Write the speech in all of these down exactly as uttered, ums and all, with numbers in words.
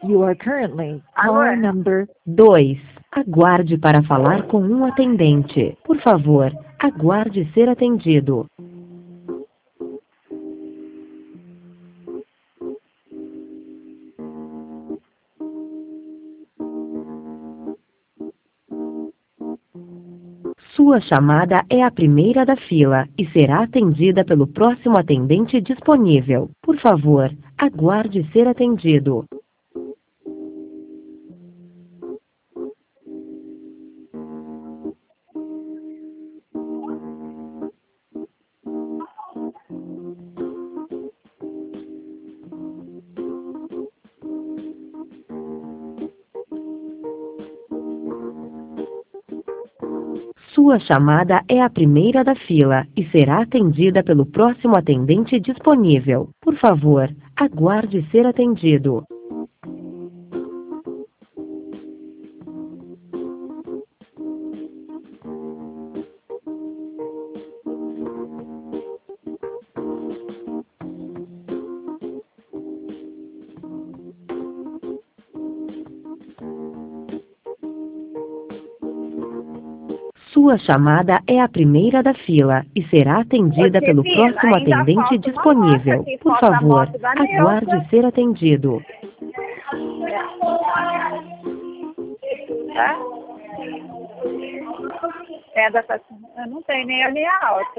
You are currently Alô? caller number. dois. Aguarde para falar com um atendente. Por favor, aguarde ser atendido. Sua chamada é a primeira da fila e será atendida pelo próximo atendente disponível. Por favor, aguarde ser atendido. Sua chamada é a primeira da fila e será atendida pelo próximo atendente disponível. Por favor, aguarde ser atendido. Sua chamada é a primeira da fila e será atendida Ô, pelo Divina, próximo ainda atendente falta uma disponível. moto aqui, Por falta a favor, moto da Neuza. aguarde ser atendido. Tá? É da Eu não tenho nem a linha alta.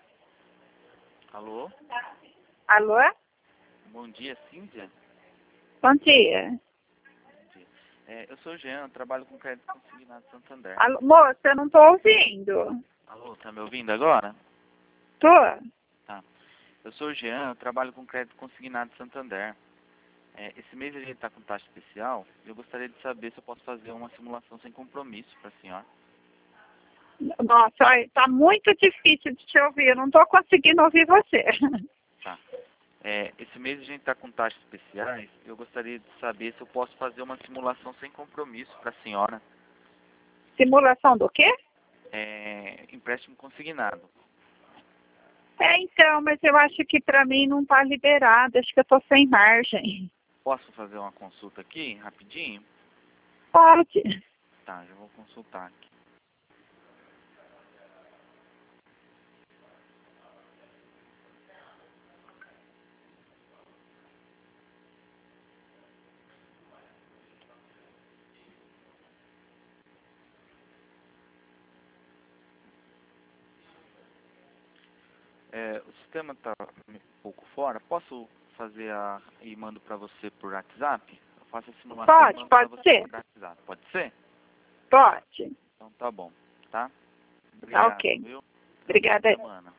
Alô? Alô? Bom dia, Cíntia? Bom dia. Bom dia. É, eu sou o Jean, trabalho com crédito consignado Santander. Alô, moça, eu não tô ouvindo. Alô, tá me ouvindo agora? Tô? Tá. Eu sou o Jean, eu trabalho com crédito consignado Santander. É, esse mês a gente está com taxa especial e eu gostaria de saber se eu posso fazer uma simulação sem compromisso para a senhora. Nossa, olha, tá muito difícil de te ouvir. Eu não tô conseguindo ouvir você. Tá. É, esse mês a gente está com taxas especiais e eu gostaria de saber se eu posso fazer uma simulação sem compromisso para a senhora. Simulação do quê? É, empréstimo consignado. É, então, mas eu acho que pra mim não tá liberado. Acho que eu tô sem margem. Posso fazer uma consulta aqui, rapidinho? Pode. Tá, já vou consultar aqui. É, o sistema está um pouco fora. Posso fazer a e mando para você por WhatsApp? Eu faço a simulação Pode, e mando para pode você ser. por WhatsApp. Pode ser? Pode. Então tá bom, tá? Tá Obrigado, ok. viu? Obrigada. Boa semana.